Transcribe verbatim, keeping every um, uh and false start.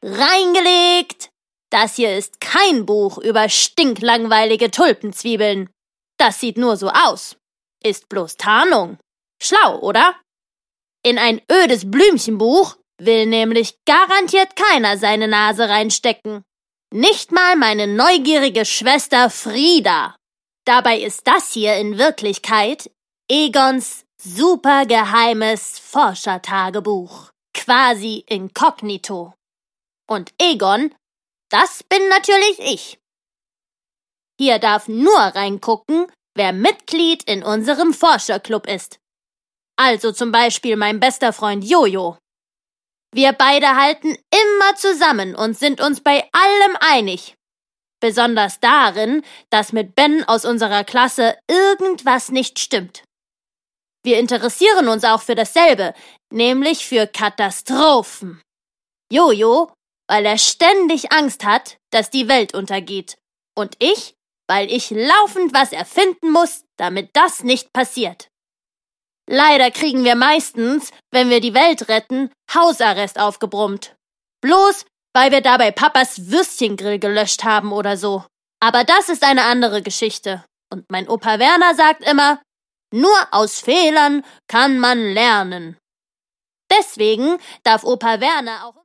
Reingelegt! Das hier ist kein Buch über stinklangweilige Tulpenzwiebeln. Das sieht nur so aus. Ist bloß Tarnung. Schlau, oder? In ein ödes Blümchenbuch will nämlich garantiert keiner seine Nase reinstecken. Nicht mal meine neugierige Schwester Frieda. Dabei ist das hier in Wirklichkeit Egons supergeheimes Forschertagebuch. Quasi inkognito. Und Egon, das bin natürlich ich. Hier darf nur reingucken, wer Mitglied in unserem Forscherclub ist. Also zum Beispiel mein bester Freund Jojo. Wir beide halten immer zusammen und sind uns bei allem einig. Besonders darin, dass mit Ben aus unserer Klasse irgendwas nicht stimmt. Wir interessieren uns auch für dasselbe, nämlich für Katastrophen. Jojo, weil er ständig Angst hat, dass die Welt untergeht. Und ich, weil ich laufend was erfinden muss, damit das nicht passiert. Leider kriegen wir meistens, wenn wir die Welt retten, Hausarrest aufgebrummt. Bloß, weil wir dabei Papas Würstchengrill gelöscht haben oder so. Aber das ist eine andere Geschichte. Und mein Opa Werner sagt immer, nur aus Fehlern kann man lernen. Deswegen darf Opa Werner auch